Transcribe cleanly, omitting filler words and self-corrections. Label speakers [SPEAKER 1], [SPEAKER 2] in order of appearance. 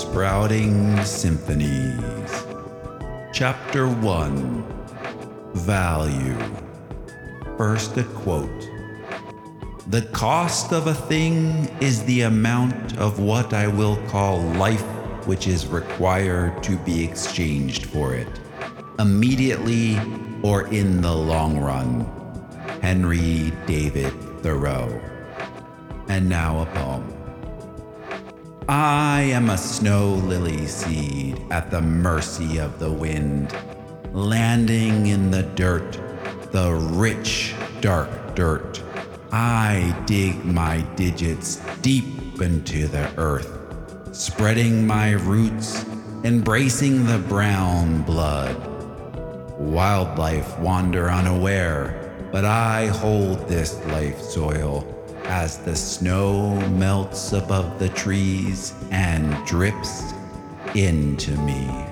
[SPEAKER 1] Sprouting Symphonies. Chapter 1. Value. First a quote. The cost of a thing is the amount of what I will call life which is required to be exchanged for it, immediately or in the long run. Henry David Thoreau. And now a poem. I am a snow lily seed at the mercy of the wind, landing in the dirt, the rich, dark dirt. I dig my digits deep into the earth, spreading my roots, embracing the brown blood. Wildlife wander unaware, but I hold this life soil as the snow melts above the trees and drips into me.